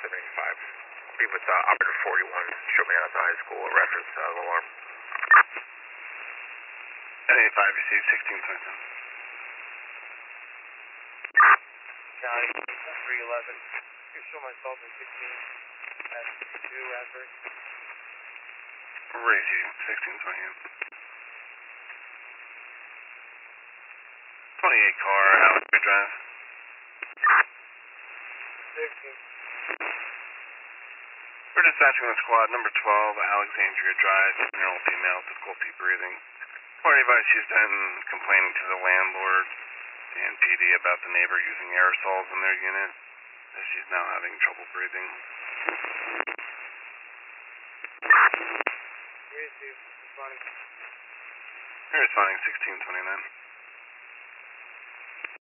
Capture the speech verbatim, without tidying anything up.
seventy-five. Be with uh, operator forty-one, show me out the high school, reference uh, alarm. seventy-five, received sixteen twenty-seven. County, three eleven. You show myself in sixteen at two adverse. Receive sixteen twenty-eight. twenty-eight car, Alexandria Drive. sixteen. We're dispatching the squad number twelve, Alexandria Drive, male female, difficulty breathing. Party advice she's been complaining to the landlord and P D about the neighbor using aerosols in their unit, as she's now having trouble breathing. Receive, responding. You're responding sixteen twenty-nine.